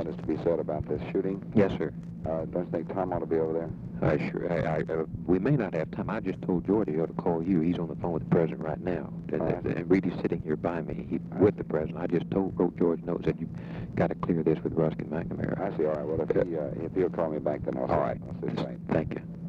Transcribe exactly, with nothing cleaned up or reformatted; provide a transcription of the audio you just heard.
is to be said about this shooting. Yes, sir. Uh, don't you think Tom ought to be over there? I sure. I, I, uh, we may not have time. I just told George he ought to call you. He's on the phone with the president right now. And, Oh, I and, see. and Reedy's sitting here by me he, I with see. the president. I just told wrote George notes that you got to clear this with Ruskin McNamara. I see. All right. Well, if he uh, if he'll call me back, then I'll. All right. I'll see. Right. Thank you.